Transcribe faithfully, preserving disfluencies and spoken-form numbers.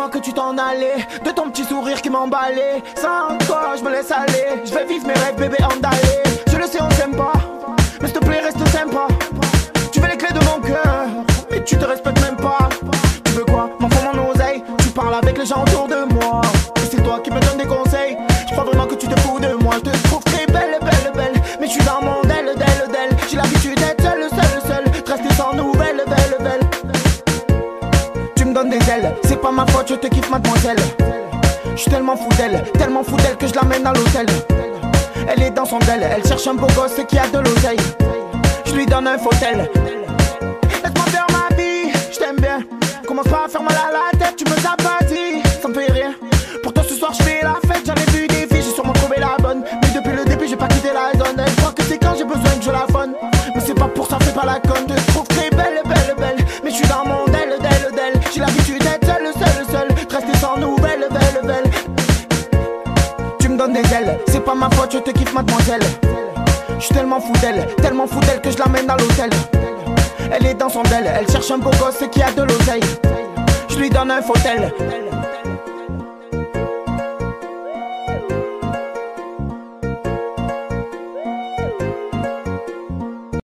fois que tu t'en allais, de ton petit sourire qui m'emballait. Sans toi je me laisse aller, je vais vivre mes rêves bébé andalé. Je le sais on s'aime pas, mais s'il te plaît reste sympa. Tu veux les clés de mon cœur, mais tu te respectes même pas. Tu veux quoi, m'en fous mon oseille. Tu parles avec les gens autour de moi, et c'est toi qui me donnes des conseils. Je crois vraiment que tu te fous de moi. Je te trouve très belle, belle, belle, mais je suis dans mon aile, d'elle, d'elle. J'ai l'habitude d'être seule, seule, seule, de rester sans nouvelles, belle, belle. Tu me donnes des ailes, c'est pas ma faute, je te kiffe mademoiselle. Je suis tellement fou d'elle, tellement fou d'elle que je l'amène à l'hôtel. Elle est dans son aile, elle cherche un beau gosse qui a de l'oseille. Je lui donne un fauteuil. Laisse-moi faire ma vie, je t'aime bien. Commence pas à faire mal à la tête, tu me apathies, ça me fait rien. Pourtant ce soir je fais la fête, j'en ai vu des filles, j'ai sûrement trouvé la bonne. Mais depuis le début j'ai pas quitté la zone. Elle croit que c'est quand j'ai besoin que je la fonne. Mais c'est pas pour ça, fais pas la conne. Je te trouve très belle, belle, belle, mais je suis dans mon aile, d'elle, d'elle. J'ai l'habitude d'être seule, seule, seule, de rester sans nouvelles, belle, belle. Tu me donnes des ailes, c'est pas ma faute, je te kiffe mademoiselle. Je suis tellement fou d'elle, tellement fou d'elle que je l'amène à l'hôtel. Elle est dans son aile, elle cherche un beau gosse qui a de l'oseille. Je lui donne un fauteuil.